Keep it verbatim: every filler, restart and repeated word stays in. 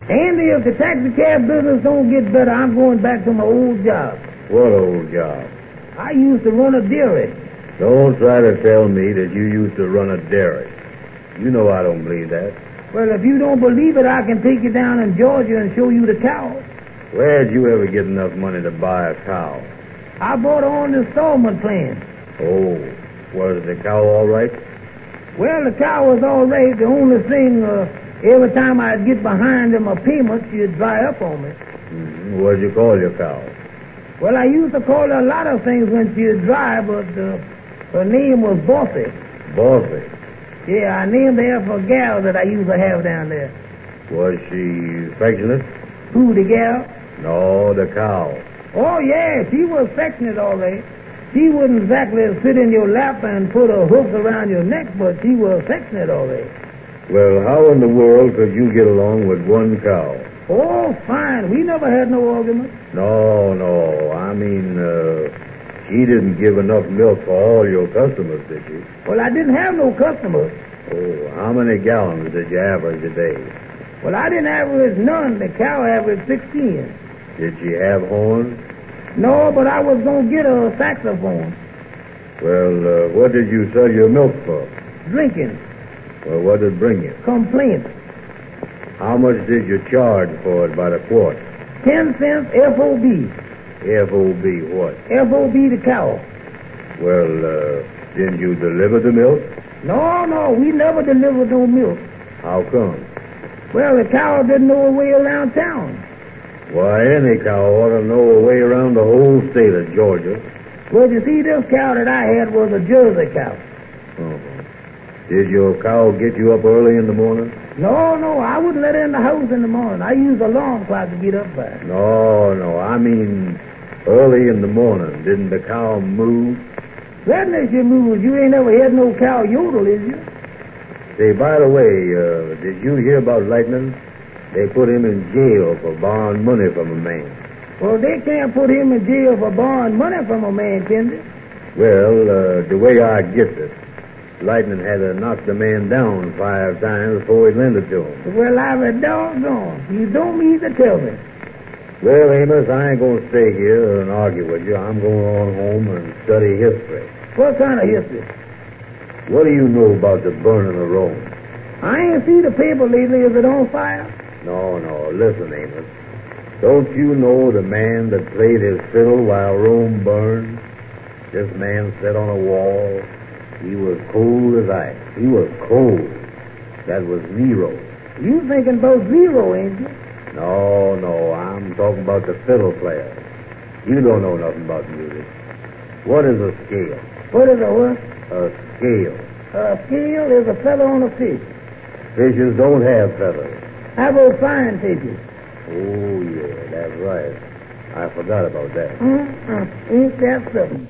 Andy, if the taxi cab business don't get better, I'm going back to my old job. What old job? I used to run a dairy. Don't try to tell me that you used to run a dairy. You know I don't believe that. Well, if you don't believe it, I can take you down in Georgia and show you the cow. Where'd you ever get enough money to buy a cow? I bought her on the installment plan. Oh, was the cow all right? Well, the cow was all right. The only thing, uh, every time I'd get behind in my payments, she'd dry up on me. Mm-hmm. What'd you call your cow? Well, I used to call her a lot of things when she'd dry, but uh, her name was Bossy. Bossy? Yeah, I named her after a gal that I used to have down there. Was she affectionate? Who, the gal? No, the cow. Oh, yeah, she was affectionate, all right. She wouldn't exactly sit in your lap and put a hook around your neck, but she was affectionate, all right. Well, how in the world could you get along with one cow? Oh, fine. We never had no argument. No, no. I mean, uh, she didn't give enough milk for all your customers, did she? Well, I didn't have no customers. Oh, how many gallons did you average a day? Well, I didn't average none. The cow averaged sixteen. Did she have horns? No, but I was going to get her a saxophone. Well, uh, what did you sell your milk for? Drinking. Well, what did it bring you? Complaints. How much did you charge for it by the quart? Ten cents F O B. F O B what? F O B the cow. Well, uh, didn't you deliver the milk? No, no, we never delivered no milk. How come? Well, the cow didn't know her way around town. Why, any cow ought to know her way around the whole state of Georgia. Well, you see, this cow that I had was a Jersey cow. Uh-huh. Did your cow get you up early in the morning? No, no, I wouldn't let her in the house in the morning. I used an alarm clock to get up by. No, no, I mean early in the morning. Didn't the cow move? Goodness, you moves. You ain't ever had no cow yodel, is you? Say, by the way, uh, did you hear about Lightning? They put him in jail for borrowing money from a man. Well, they can't put him in jail for borrowing money from a man, can they? Well, uh, the way I get it, Lightning had to knock the man down five times before he lent it to him. Well, I'm a doggone. You don't mean to tell me. Well, Amos, I ain't going to stay here and argue with you. I'm going on home and study history. What kind of history? What do you know about the burning of Rome? I ain't seen the paper lately. Is it on fire? No, no. Listen, Amos. Don't you know the man that played his fiddle while Rome burned? This man sat on a wall. He was cold as ice. He was cold. That was Nero. You thinking about Zero, ain't you? No, no. I'm talking about the fiddle player. You don't know nothing about music. What is a scale? What is a what? A scale. A scale is a feather on a fish. Fishes don't have feathers. How about flying fishes? Oh, yeah, that's right. I forgot about that. Mm-mm. Ain't that something?